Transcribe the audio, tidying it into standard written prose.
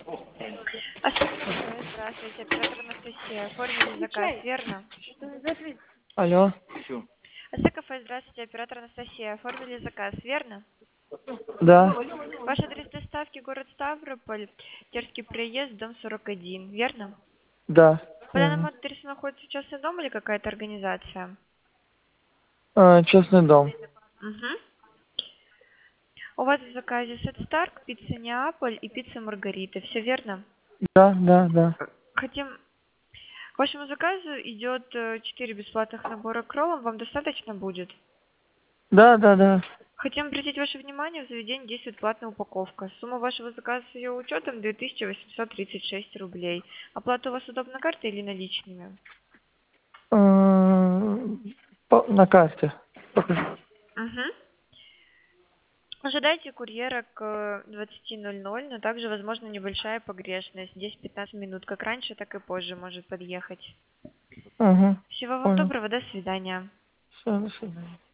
Здравствуйте, оператор Анастасия. Оформили заказ, верно? Алло. Кафе, здравствуйте, оператор Анастасия. Оформили заказ, верно? Да. Ваш адрес доставки город Ставрополь, Терский проезд, дом 41, верно? Да. По данному адресу находится частный дом или какая-то организация? Частный дом. Угу. У вас в заказе сет Старк, пицца Неаполь и пицца Маргарита, все верно? Да, да, да. Хотим... К вашему заказу идет 4 бесплатных набора к роллам, вам достаточно будет? Да, да, да. Хотим обратить ваше внимание, в заведении действует платная упаковка. Сумма вашего заказа с ее учетом 2836 рублей. Оплата у вас удобна картой или наличными? На карте. Покажи. Угу. Ожидайте курьера к 20:00, но также возможна небольшая погрешность, 10-15 минут, как раньше, так и позже может подъехать. Угу. Всего вам Понял. доброго, до свидания. Все, до свидания.